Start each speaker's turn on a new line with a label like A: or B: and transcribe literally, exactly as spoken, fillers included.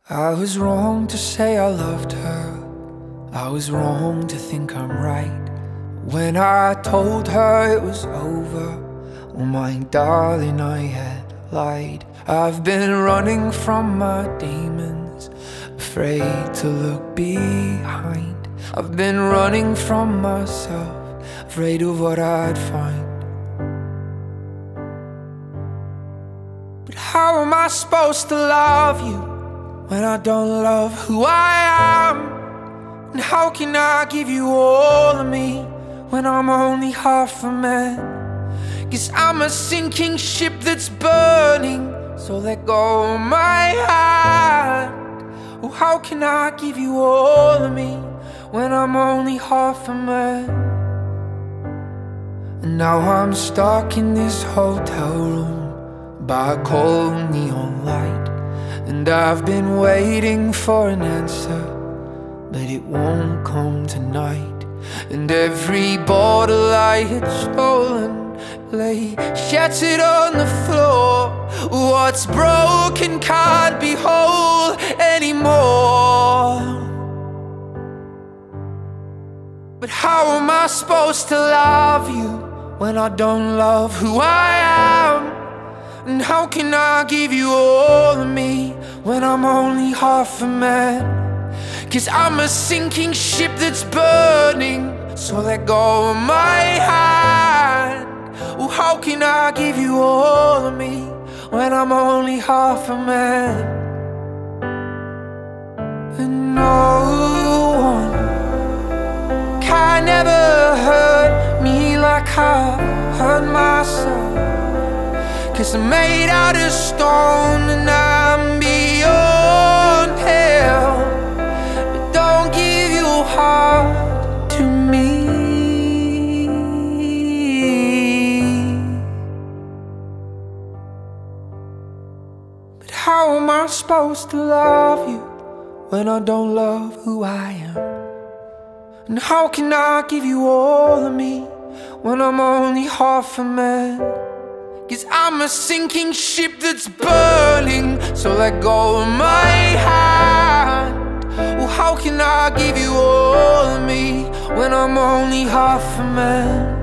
A: I was wrong to say I loved her. I was wrong to think I'm right. When I told her it was over, oh my darling, I had lied. I've been running from my demons, afraid to look behind. I've been running from myself, afraid of what I'd find. But how am I supposed to love you when I don't love who I am? And how can I give you all of me when I'm only half a man? 'Cause I'm a sinking ship that's burning, so let go of my hand. Oh, how can I give you all of me when I'm only half a man? And now I'm stuck in this hotel room by a cold neon light, and I've been waiting for an answer, but it won't come tonight. And every bottle I had stolen lay shattered on the floor. What's broken can't be whole anymore. But how am I supposed to love you when I don't love who I am? And how can I give you all of me when I'm only half a man? 'Cause I'm a sinking ship that's burning, so let go of my hand. Oh, how can I give you all of me when I'm only half a man? And no one can ever hurt me like I hurt myself, 'cause I'm made out of stone and I'm beyond hell. But don't give your heart to me. But how am I supposed to love you when I don't love who I am? And how can I give you all of me when I'm only half a man? 'Cause I'm a sinking ship that's burning, so let go of my hand. Well, how can I give you all of me when I'm only half a man?